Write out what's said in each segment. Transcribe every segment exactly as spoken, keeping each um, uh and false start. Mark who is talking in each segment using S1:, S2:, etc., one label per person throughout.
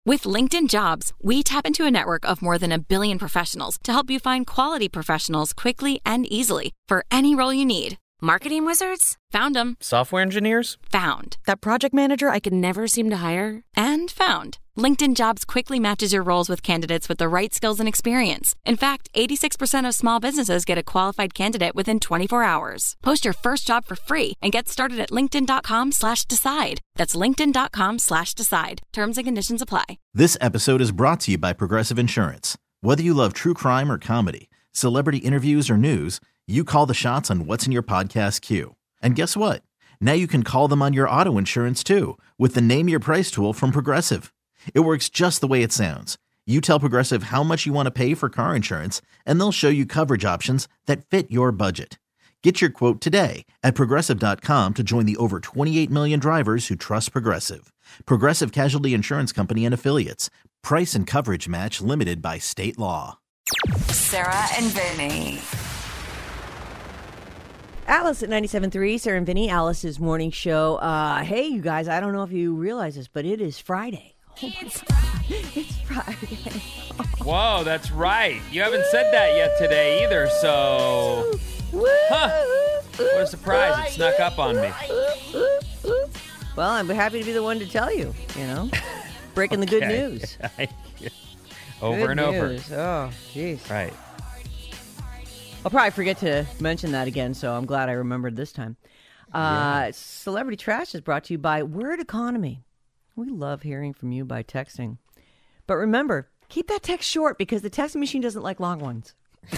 S1: With LinkedIn Jobs, we tap into a network of more than a billion professionals to help you find quality professionals quickly and easily for any role you need. Marketing wizards? Found them.
S2: Software engineers?
S1: Found. That project manager I could never seem to hire? And found. LinkedIn Jobs quickly matches your roles with candidates with the right skills and experience. In fact, eighty-six percent of small businesses get a qualified candidate within twenty-four hours. Post your first job for free and get started at linkedin.com slash decide. That's linkedin.com slash decide. Terms and conditions apply.
S3: This episode is brought to you by Progressive Insurance. Whether you love true crime or comedy, celebrity interviews or news, you call the shots on what's in your podcast queue. And guess what? Now you can call them on your auto insurance too with the Name Your Price tool from Progressive. It works just the way it sounds. You tell Progressive how much you want to pay for car insurance, and they'll show you coverage options that fit your budget. Get your quote today at Progressive dot com to join the over twenty-eight million drivers who trust Progressive. Progressive Casualty Insurance Company and Affiliates. Price and coverage match limited by state law.
S4: Sarah and Vinny.
S5: Alice at ninety-seven point three, Sarah and Vinny, Alice's morning show. Uh, hey, you guys, I don't know if you realize this, but it is Friday. Oh my God. It's Friday.
S2: Whoa, that's right. You haven't said that yet today either, so... Huh. What a surprise. It snuck up on me.
S5: Well, I'm happy to be the one to tell you, you know. Breaking okay. the good news.
S2: over
S5: good
S2: and over.
S5: News. Oh, jeez.
S2: Right.
S5: I'll probably forget to mention that again, so I'm glad I remembered this time. Uh, yeah. Celebrity Trash is brought to you by Word Economy. We love hearing from you by texting. But remember, keep that text short because the texting machine doesn't like long ones.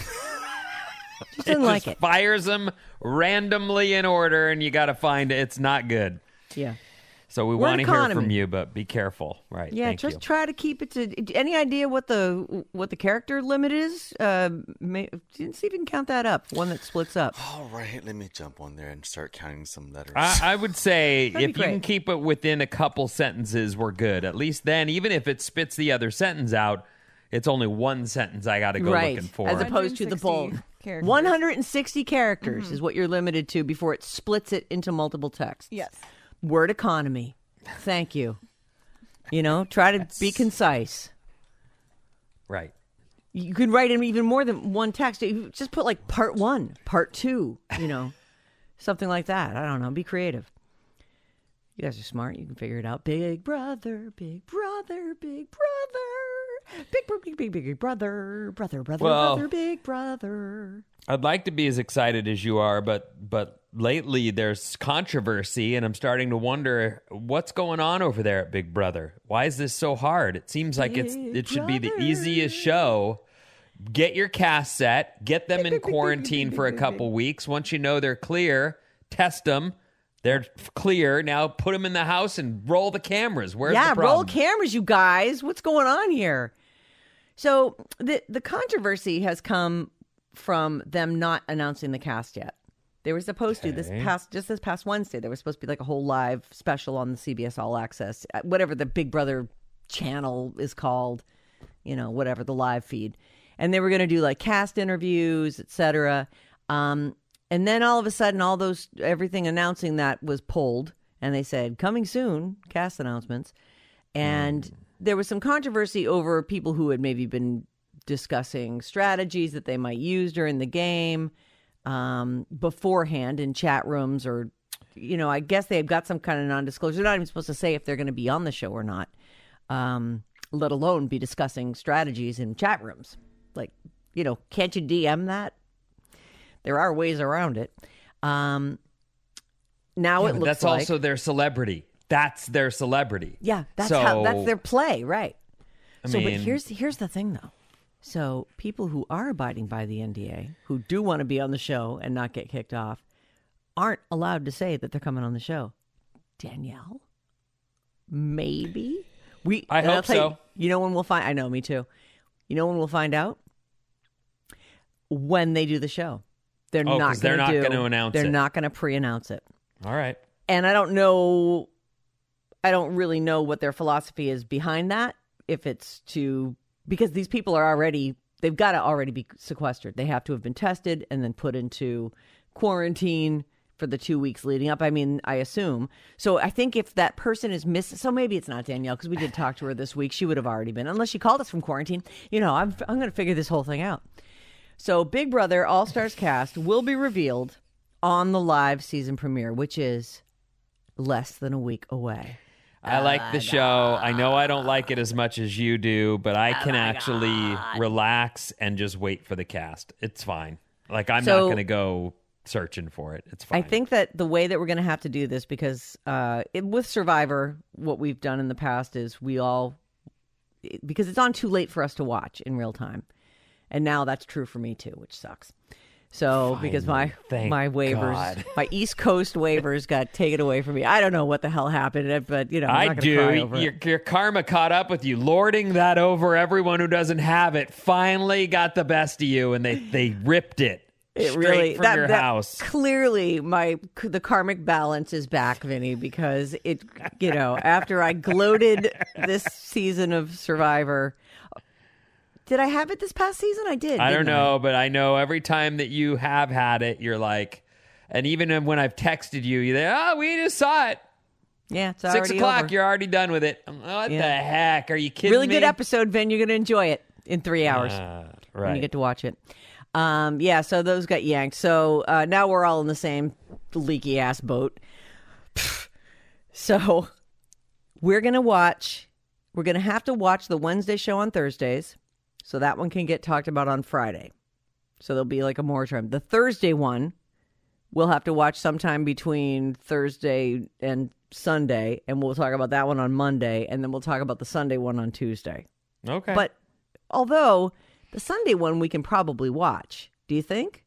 S5: Just doesn't
S2: it
S5: like
S2: just
S5: it.
S2: Fires them randomly in order, and you got to find it. It's not good.
S5: Yeah.
S2: So we want to hear from you, but be careful. Right.
S5: Yeah,
S2: Thank
S5: just
S2: you.
S5: try to keep it to... Any idea what the what the character limit is? Uh, may, see if you can count that up. One that splits up.
S6: All right, let me jump on there and start counting some letters.
S2: I, I would say if you
S5: great.
S2: can keep it within a couple sentences, we're good. At least then, even if it spits the other sentence out, it's only one sentence I got to go
S5: right.
S2: looking for.
S5: As opposed to the bold. Characters. one hundred sixty characters mm-hmm. is what you're limited to before it splits it into multiple texts.
S7: Yes.
S5: Word Economy. Thank you. You know, try to That's... be concise.
S2: Right.
S5: You could write in even more than one text. You just put like part one, part two, you know, something like that. I don't know. Be creative. You guys are smart. You can figure it out. Big brother, big brother, big brother. Big, big, big, big, big brother, brother, brother,
S2: well,
S5: brother, big brother.
S2: I'd like to be as excited as you are, but but lately there's controversy, and I'm starting to wonder what's going on over there at Big Brother. Why is this so hard? It seems like
S5: big
S2: it's it should
S5: brother.
S2: be the easiest show. Get your cast set, get them in quarantine for a couple weeks. Once you know they're clear, test them. They're clear. Now put them in the house and roll the cameras. Where's
S5: yeah,
S2: the problem?
S5: roll cameras, you guys. What's going on here? So the the controversy has come from them not announcing the cast yet. They were supposed okay. to this past just this past Wednesday. There was supposed to be like a whole live special on the C B S All Access, whatever the Big Brother channel is called, you know, whatever the live feed, and they were going to do like cast interviews, et cetera. Um, and then all of a sudden, all those everything announcing that was pulled, and they said coming soon, cast announcements, and. Mm. There was some controversy over people who had maybe been discussing strategies that they might use during the game um, beforehand in chat rooms or, you know, I guess they've got some kind of non-disclosure. They're not even supposed to say if they're going to be on the show or not, um, let alone be discussing strategies in chat rooms. Like, you know, can't you D M that? There are ways around it. Um, now
S2: yeah,
S5: it looks
S2: that's
S5: like...
S2: also their celebrity. That's their celebrity.
S5: Yeah, that's
S2: so,
S5: how that's their play, right?
S2: I
S5: so,
S2: mean,
S5: but here's here's the thing, though. So, people who are abiding by the N D A, who do want to be on the show and not get kicked off, aren't allowed to say that they're coming on the show. Danielle, maybe we.
S2: I hope so.
S5: You, you know when we'll find? I know, me too. You know when we'll find out? When they do the show, they're
S2: oh,
S5: not.
S2: They're not
S5: going
S2: to announce
S5: they're
S2: it.
S5: They're not going to pre-announce it.
S2: All right.
S5: And I don't know. I don't really know what their philosophy is behind that. If it's to, because these people are already, they've got to already be sequestered. They have to have been tested and then put into quarantine for the two weeks leading up. I mean, I assume. So I think if that person is missing, so maybe it's not Danielle because we did talk to her this week. She would have already been, unless she called us from quarantine. You know, I'm I'm going to figure this whole thing out. So Big Brother All Stars cast will be revealed on the live season premiere, which is less than a week away.
S2: I like the show. I know I don't like it as much as you do, but I can actually relax and just wait for the cast. It's fine. Like, I'm
S5: So-
S2: not going to go searching for it. It's fine.
S5: I think that the way that we're going to have to do this, because uh, it, with Survivor, what we've done in the past is we all, because it's on too late for us to watch in real time. And now that's true for me too, which sucks. So because my
S2: Thank
S5: my waivers,
S2: God.
S5: my East Coast waivers got taken away from me. I don't know what the hell happened, but you know, I'm
S2: I
S5: not gonna cry
S2: do.
S5: over it.
S2: Your, your karma caught up with you. Lording that over everyone who doesn't have it finally got the best of you, and they, they ripped it.
S5: It
S2: straight
S5: really
S2: from
S5: that,
S2: your
S5: that-
S2: house.
S5: Clearly, my the karmic balance is back, Vinny, because it, you know, after I gloated this season of Survivor, did I have it this past season? I did.
S2: I don't
S5: didn't
S2: know, but I know every time that you have had it, you're like, and even when I've texted you, you're like, oh, we just saw it.
S5: Yeah, it's
S2: Six
S5: already
S2: o'clock,
S5: over.
S2: you're already done with it. I'm, What
S5: Yeah.
S2: the heck? Are you kidding
S5: Really
S2: me?
S5: good episode, Vin. You're going to enjoy it in three hours
S2: Uh,
S5: when
S2: right.
S5: you get to watch it. Um, yeah, so those got yanked. So uh, now we're all in the same leaky ass boat. So we're going to watch, we're going to have to watch the Wednesday show on Thursdays. So that one can get talked about on Friday. So there'll be like a moratorium. The Thursday one, we'll have to watch sometime between Thursday and Sunday. And we'll talk about that one on Monday. And then we'll talk about the Sunday one on Tuesday.
S2: Okay.
S5: But although the Sunday one we can probably watch, do you think?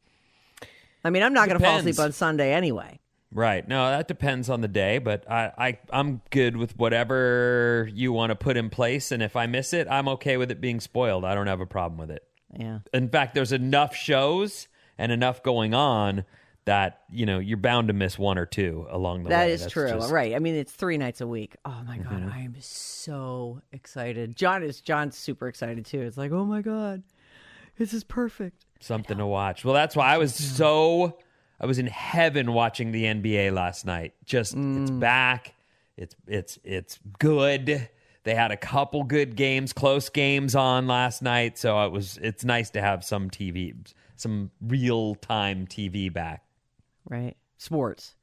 S5: I mean, I'm not going to fall
S2: Depends.
S5: asleep on Sunday anyway.
S2: Right. No, that depends on the day, but I, I, I'm good with whatever you want to put in place. And if I miss it, I'm okay with it being spoiled. I don't have a problem with it.
S5: Yeah.
S2: In fact, there's enough shows and enough going on that, you know, you're bound to miss one or two along the
S5: That
S2: way.
S5: is
S2: That's
S5: true.
S2: just-
S5: Right. I mean, it's three nights a week. Oh my God.
S2: Mm-hmm.
S5: I am so excited. John is John's super excited too. It's like, oh my God, this is perfect.
S2: Something to watch. Well, that's why I was so I was in heaven watching the N B A last night. Just it's back. It's it's it's good. They had a couple good games, close games on last night, so it was it's nice to have some T V, some real-time T V back.
S5: Right. Sports.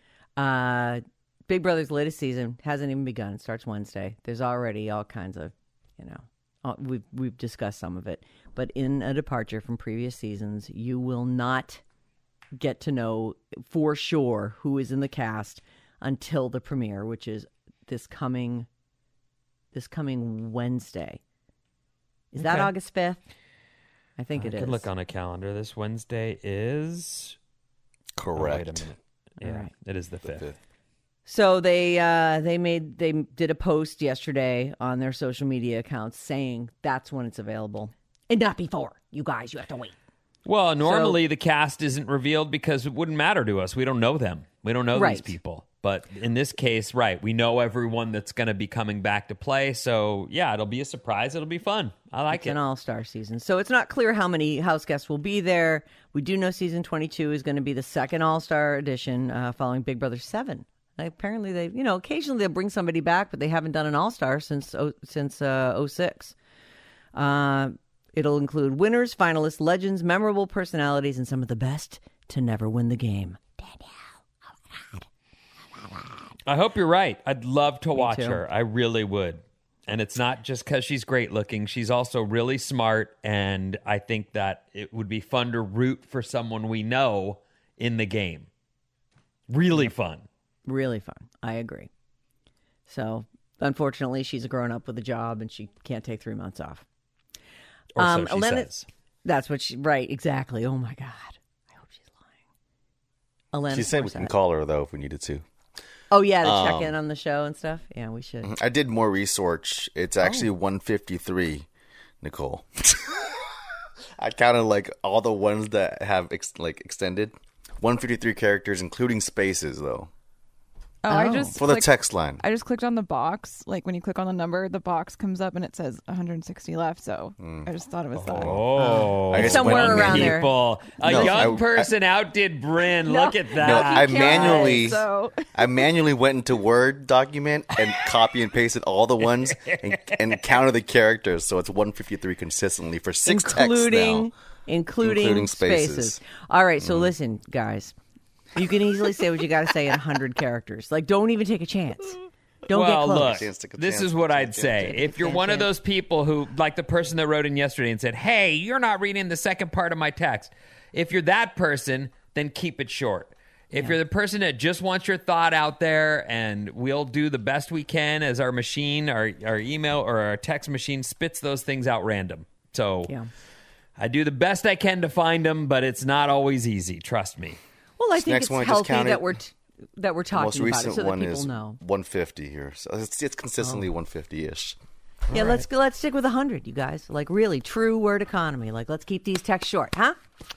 S5: Uh, Big Brother's latest season hasn't even begun. It starts Wednesday. There's already all kinds of, you know, uh, we've we've discussed some of it. But in a departure from previous seasons, you will not get to know for sure who is in the cast until the premiere, which is this coming this coming Wednesday. Is that
S2: Okay.
S5: August fifth? I think
S2: I
S5: it is.
S2: could look on a calendar. This Wednesday is oh,
S6: Correct.
S2: wait a minute. Yeah,
S5: right.
S2: it is the
S6: The
S2: fifth.
S6: fifth.
S5: So they uh, they made they did a post yesterday on their social media accounts saying that's when it's available, and not before. You guys, you have to wait.
S2: Well, normally the cast isn't revealed because it wouldn't matter to us. We don't know them. We don't know
S5: Right.
S2: these people. But in this case, right, we know everyone that's going to be coming back to play. So, yeah, it'll be a surprise. It'll be fun. I like
S5: It's
S2: it.
S5: an all-star season, so it's not clear how many house guests will be there. We do know season twenty-two is going to be the second all-star edition, uh, following Big Brother seven. Apparently, they you know occasionally they'll bring somebody back, but they haven't done an all-star since oh, since uh, oh six. Uh, it'll include winners, finalists, legends, memorable personalities, and some of the best to never win the game.
S2: I hope you're right. I'd love to watch
S5: too.
S2: her. I really would. And it's not just because she's great looking. She's also really smart. And I think that it would be fun to root for someone we know in the game. Really fun.
S5: Really fun. I agree. So, unfortunately, she's a grown-up with a job, and she can't take three months off.
S2: Or
S5: Um,
S2: so she
S5: Elena-
S2: says.
S5: That's what she, right, exactly. Oh my God. I hope she's lying. Elena
S6: She said we can
S5: Forsett.
S6: call her, though, if we needed to.
S5: Oh, yeah, to
S6: Um,
S5: check in on the show and stuff. Yeah, we should.
S6: I did more research. It's actually one fifty-three, Nicole. I counted like all the ones that have ex- like extended. one fifty-three characters, including spaces, though.
S7: Oh,
S5: Oh.
S7: I just
S6: For the
S7: clicked-
S6: text line.
S7: I just clicked on the box. Like when you click on the number, the box comes up and it says one hundred sixty left. So I just thought it was that.
S2: Oh,
S6: I guess
S5: Somewhere
S6: when-
S5: around there.
S2: people. A
S6: No,
S2: young
S6: I-
S2: person outdid Bryn. Look at that.
S6: No, I
S7: Can't,
S6: manually,
S7: So
S6: I manually went into Word document and copy and pasted all the ones and, and counted the characters. So it's one fifty-three consistently for six texts
S5: including
S6: now.
S5: including,
S6: Including
S5: spaces.
S6: spaces.
S5: All right, so listen, guys. You can easily say what you got to say in one hundred characters. Like, don't even take a chance. Don't
S2: well,
S5: get close.
S2: look,
S6: Chance, take a
S2: this
S6: chance,
S2: is what
S6: take a
S2: I'd
S6: chance,
S2: say.
S6: take a
S2: If you're
S5: chance,
S2: one of
S5: chance.
S2: those people who, like the person that wrote in yesterday and said, hey, you're not reading the second part of my text. If you're that person, then keep it short. If you're the person that just wants your thought out there, and we'll do the best we can as our machine, our, our email or our text machine spits those things out random. So
S5: Yeah.
S2: I do the best I can to find them, but it's not always easy. Trust me.
S5: Well, I
S6: This
S5: think
S6: next
S5: it's
S6: one I just
S5: healthy
S6: counted.
S5: that we're t- that we're
S6: The
S5: talking
S6: most
S5: about it
S6: recent
S5: so that
S6: one
S5: people
S6: is
S5: know.
S6: one fifty here. So it's, it's consistently one fifty-ish.
S5: Yeah, let's go. Let's stick with one hundred, you guys. Like, really, true word economy. Like, let's keep these texts short, huh?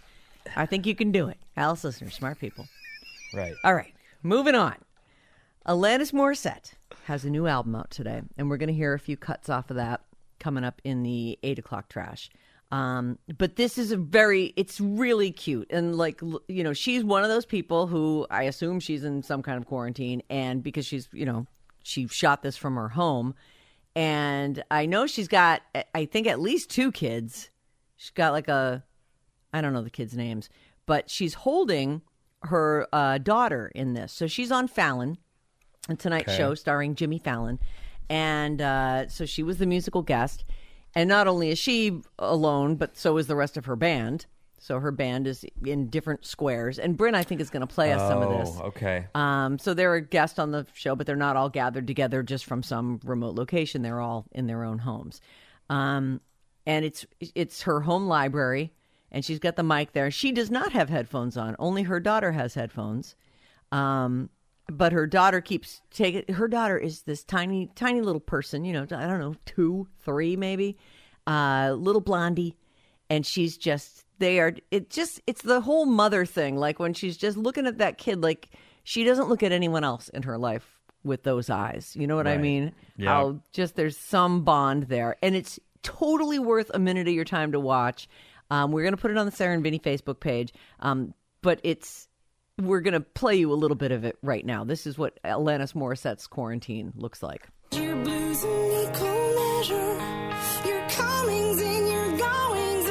S5: I think you can do it. Alice listeners, smart people.
S2: Right.
S5: All right, moving on. Alanis Morissette has a new album out today, and we're going to hear a few cuts off of that coming up in the eight o'clock trash. Um, but this is a very, it's really cute. And like, l- you know, she's one of those people who I assume she's in some kind of quarantine. And because she's, you know, she shot this from her home. And I know she's got, I think, at least two kids. She's got like a, I don't know the kids' names, but she's holding her uh, daughter in this. So she's on Fallon, a Tonight
S2: Okay.
S5: Show starring Jimmy Fallon. And uh, so she was the musical guest. And not only is she alone, but so is the rest of her band. So her band is in different squares. And Bryn, I think, is going to play us some of this.
S2: Oh, okay.
S5: Um, so they're a guest on the show, but they're not all gathered together just from some remote location. They're all in their own homes. Um, and it's it's her home library, and she's got the mic there. She does not have headphones on. Only her daughter has headphones. Um, but her daughter keeps taking. Her daughter is this tiny, tiny little person. You know, I don't know, two, three, maybe, uh, little blondie, and she's just. They are. It just. It's the whole mother thing. Like when she's just looking at that kid, like she doesn't look at anyone else in her life with those eyes. You know what I
S2: Right.
S5: mean?
S2: Yeah.
S5: How just there's some bond there, and it's totally worth a minute of your time to watch. Um, we're gonna put it on the Sarah and Vinny Facebook page, um, but it's. We're going to play you a little bit of it right now. This is what Alanis Morissette's quarantine looks like.
S8: Your blues in equal measure, your comings and your goings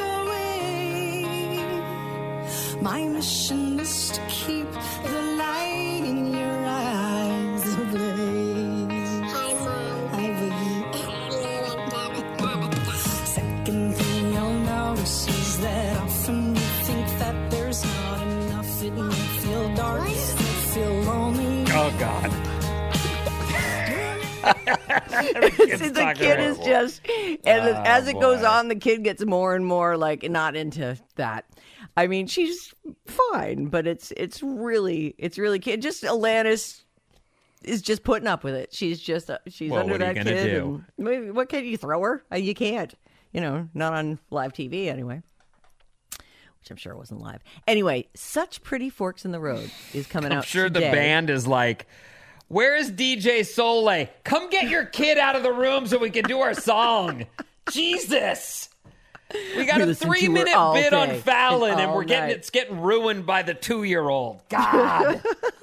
S8: away. My mission is to keep the light in your eyes ablaze. Hi, Mom. Hi, Boogie. Second thing you'll notice is that often you think that there's not enough. It may feel dark, it may feel lonely.
S2: Oh, God.
S5: See, the kid is just, and
S2: Oh,
S5: as it goes
S2: boy.
S5: on, the kid gets more and more like not into that. I mean, she's fine, but it's it's really it's really kid. Just Alanis is just putting up with it. She's just uh, she's
S2: Well,
S5: under
S2: what are you
S5: that
S2: gonna
S5: kid.
S2: do?
S5: And, maybe- what can you throw her? Uh, You can't. You know, not on live T V anyway. Which I'm sure wasn't live. Anyway, Such Pretty Forks in the Road is coming
S2: I'm
S5: out.
S2: sure
S5: today.
S2: the band is like, where is D J Soleil? Come get your kid out of the room so we can do our song. Jesus. We got
S5: We
S2: a
S5: listen to her
S2: three minute
S5: all
S2: bit
S5: day
S2: on Fallon
S5: and
S2: and
S5: all
S2: we're getting
S5: night.
S2: it's getting ruined by the two year old. God.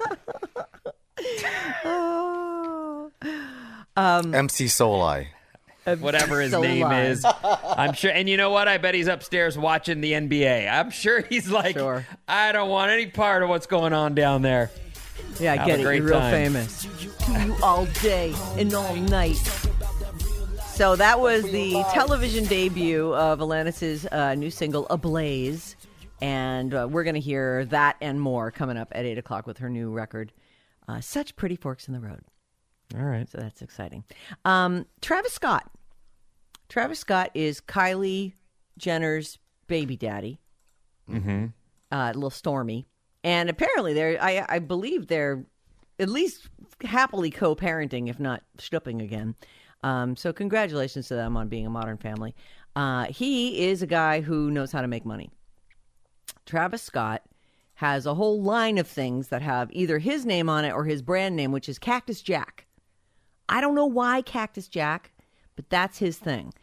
S6: M C Soli.
S2: Whatever his
S5: So
S2: name
S5: live.
S2: is. I'm sure. And you know what? I bet he's upstairs watching the N B A. I'm sure he's like,
S5: Sure.
S2: I don't want any part of what's going on down there.
S5: Yeah, I
S2: Have
S5: get
S2: a
S5: it.
S2: great
S5: You're real
S2: time.
S5: famous. Do you all day and all night. So that was the television debut of Alanis's uh, new single, Ablaze. And uh, we're going to hear that and more coming up at eight o'clock with her new record, uh, Such Pretty Forks in the Road.
S2: All right.
S5: So that's exciting. Um, Travis Scott. Travis Scott is Kylie Jenner's baby daddy. Mm-hmm. Uh, a little stormy. And apparently they're, I, I believe they're at least happily co-parenting, if not schnooping again. Um, so congratulations to them on being a modern family. Uh, he is a guy who knows how to make money. Travis Scott has a whole line of things that have either his name on it or his brand name, which is Cactus Jack. I don't know why Cactus Jack, but that's his thing.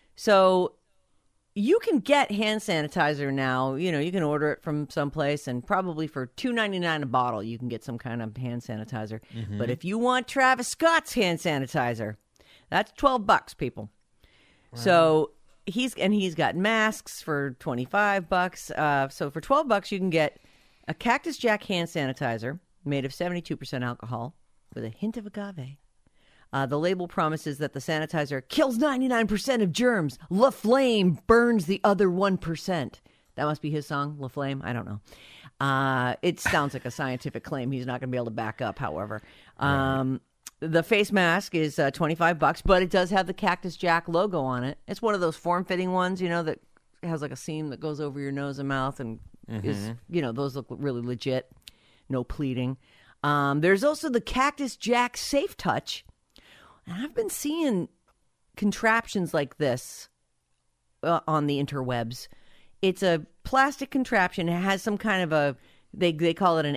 S5: So you can get hand sanitizer now. You know, you can order it from someplace, and probably for two ninety-nine a bottle, you can get some kind of hand sanitizer. Mm-hmm. But if you want Travis Scott's hand sanitizer, that's twelve bucks, people. Wow. So he's and he's got masks for twenty-five bucks. Uh, so for twelve bucks, you can get a Cactus Jack hand sanitizer made of seventy-two percent alcohol with a hint of agave. Uh, the label promises that the sanitizer kills ninety-nine percent of germs. La Flame burns the other one percent. That must be his song, La Flame. I don't know. Uh, it sounds like a scientific claim he's not going to be able to back up, however. Um, right. The face mask is uh, twenty-five bucks, but it does have the Cactus Jack logo on it. It's one of those form-fitting ones, you know, that has like a seam that goes over your nose and mouth, and mm-hmm. is, you know, those look really legit. No pleating. Um, there's also the Cactus Jack Safe Touch. And I've been seeing contraptions like this uh, on the interwebs. It's a plastic contraption. It has some kind of a, they they call it an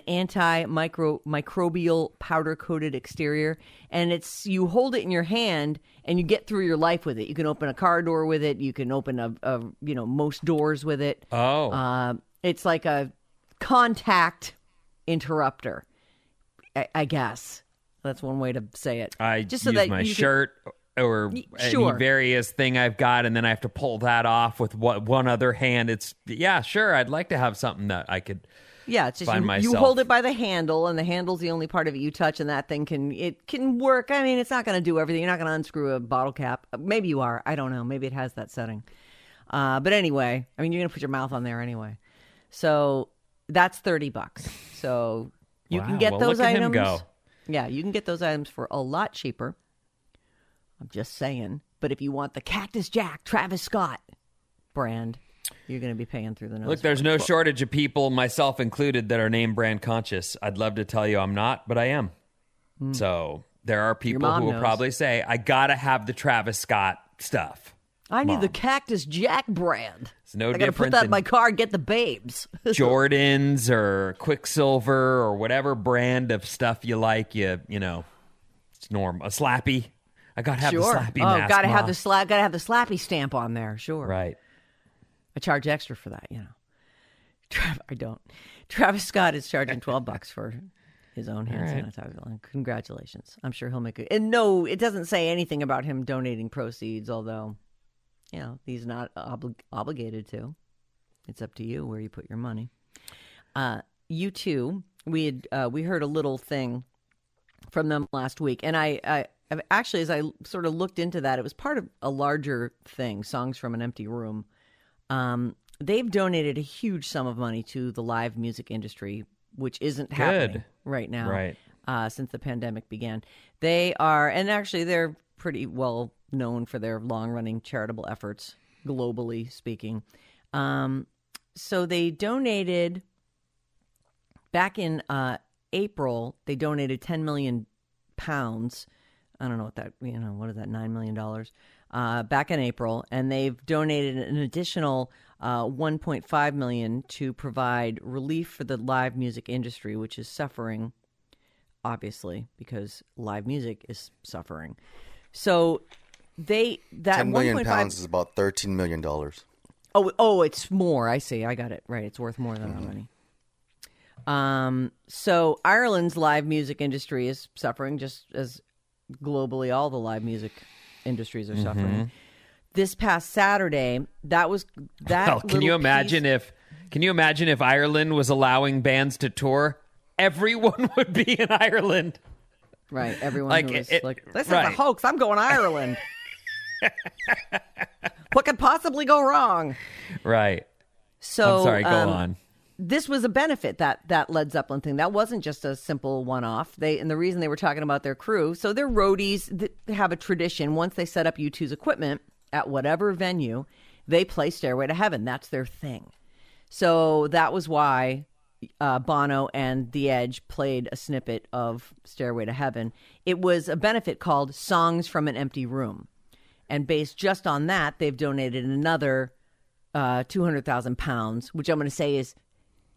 S5: anti-microbial powder-coated exterior. And it's, you hold it in your hand and you get through your life with it. You can open a car door with it. You can open, a, a you know, most doors with it.
S2: Oh.
S5: Uh, it's like a contact interrupter, I, I guess. That's one way to say it.
S2: I
S5: Just so
S2: use
S5: that
S2: my
S5: you
S2: shirt can... or
S5: sure.
S2: any various thing I've got, and then I have to pull that off with what, one other hand. It's, yeah, sure, I'd like to have something that I could
S5: yeah, it's just
S2: find
S5: you,
S2: myself.
S5: You hold it by the handle, and the handle's the only part of it you touch, and that thing can, it can work. I mean, it's not going to do everything. You're not going to unscrew a bottle cap. Maybe you are. I don't know. Maybe it has that setting. Uh, but anyway, I mean, you're going to put your mouth on there anyway. So that's thirty bucks. So you
S2: wow,
S5: can get
S2: well,
S5: those
S2: look at
S5: items.
S2: Him go.
S5: Yeah, you can get those items for a lot cheaper. I'm just saying. But if you want the Cactus Jack Travis Scott brand, you're going to be paying through the nose.
S2: Look, there's no shortage of people, myself included, that are name brand conscious. I'd love to tell you I'm not, but I am. Mm. So there are people who will
S5: knows.
S2: probably say, I got to have the Travis Scott stuff.
S5: I need
S2: Mom.
S5: the Cactus Jack brand.
S2: It's no
S5: I got to put
S2: different
S5: that in my car and get the babes.
S2: Jordans or Quicksilver or whatever brand of stuff you like. You you know, it's norm. A Slappy. I got to have
S5: sure.
S2: the Slappy
S5: oh,
S2: mask.
S5: got to
S2: Ma.
S5: have the slap. Got to have the Slappy stamp on there. Sure.
S2: Right.
S5: I charge extra for that. You know. Tra- I don't. Travis Scott is charging twelve bucks for his own hand
S2: right.
S5: sanitizer. Congratulations. I'm sure he'll make it. And no, it doesn't say anything about him donating proceeds, although, you know, he's not obli- obligated to. It's up to you where you put your money. Uh, you too. We had uh, we heard a little thing from them last week, and I, I I've actually, as I sort of looked into that, it was part of a larger thing. Songs from an Empty Room. Um, they've donated a huge sum of money to the live music industry, which isn't
S2: Good.
S5: happening right now.
S2: Right.
S5: Uh, since the pandemic began, they are, and actually they're pretty well known for their long-running charitable efforts, globally speaking. Um, so they donated, back in uh, April, they donated ten million pounds. I don't know what that, you know, what is that, nine million dollars? Uh, back in April, and they've donated an additional uh, one point five million dollars to provide relief for the live music industry, which is suffering, obviously, because live music is suffering. So they that
S6: ten million
S5: one point five
S6: pounds is about thirteen million dollars.
S5: Oh, oh, it's more. I see. I got it right. It's worth more than our money. Um, so Ireland's live music industry is suffering, just as globally all the live music industries are suffering. Mm-hmm. This past Saturday, that was that.
S2: Well, can you imagine
S5: piece...
S2: if? Can you imagine if Ireland was allowing bands to tour? Everyone would be in Ireland.
S5: Right. Everyone
S2: like,
S5: who was
S2: it,
S5: like, this
S2: right.
S5: is a hoax. I'm going to Ireland. What could possibly go wrong?
S2: Right.
S5: So
S2: I'm sorry, go
S5: um,
S2: on.
S5: This was a benefit, that that Led Zeppelin thing. That wasn't just a simple one-off. They and the reason they were talking about their crew, so their roadies they have a tradition. Once they set up U two's equipment at whatever venue, they play Stairway to Heaven. That's their thing. So that was why uh, Bono and The Edge played a snippet of Stairway to Heaven. It was a benefit called Songs from an Empty Room. And based just on that, they've donated another uh, two hundred thousand pounds, which I'm going to say is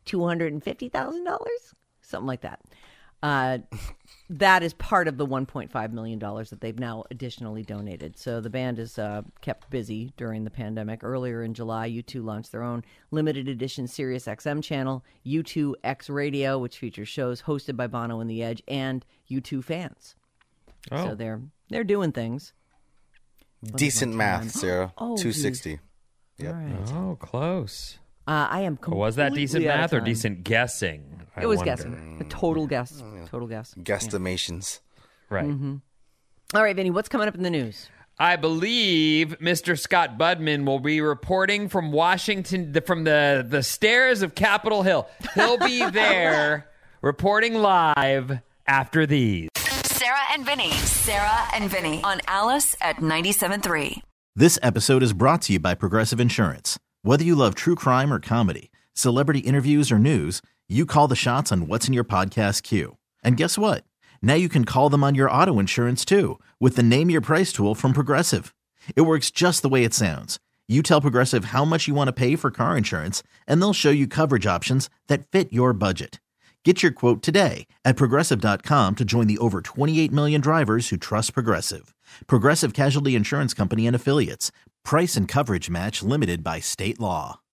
S5: two hundred fifty thousand dollars, something like that. Uh, that is part of the one point five million dollars that they've now additionally donated. So the band is uh, kept busy during the pandemic. Earlier in July, U two launched their own limited edition Sirius X M channel, U two X Radio, which features shows hosted by Bono and The Edge and U two fans.
S2: Oh.
S5: So they're they're doing things.
S6: Decent math, Sarah.
S5: Oh,
S6: two sixty.
S5: Yep. All right.
S2: Oh, close.
S5: Uh, I am completely
S2: Was that decent
S5: out of
S2: math or
S5: time.
S2: decent guessing? I
S5: It was
S2: wonder.
S5: guessing. A total guess. Total guess.
S6: Guesstimations.
S2: Right.
S5: All right, Vinny, what's coming up in the news?
S2: I believe Mister Scott Budman will be reporting from Washington, the- from the, the stairs of Capitol Hill. He'll be there reporting live after these.
S4: Sarah and Vinny. Sarah and Vinny on Alice at ninety-seven point three.
S3: This episode is brought to you by Progressive Insurance. Whether you love true crime or comedy, celebrity interviews or news, you call the shots on what's in your podcast queue. And guess what? Now you can call them on your auto insurance too with the Name Your Price tool from Progressive. It works just the way it sounds. You tell Progressive how much you want to pay for car insurance, and they'll show you coverage options that fit your budget. Get your quote today at Progressive dot com to join the over twenty-eight million drivers who trust Progressive. Progressive Casualty Insurance Company and Affiliates. Price and coverage match limited by state law.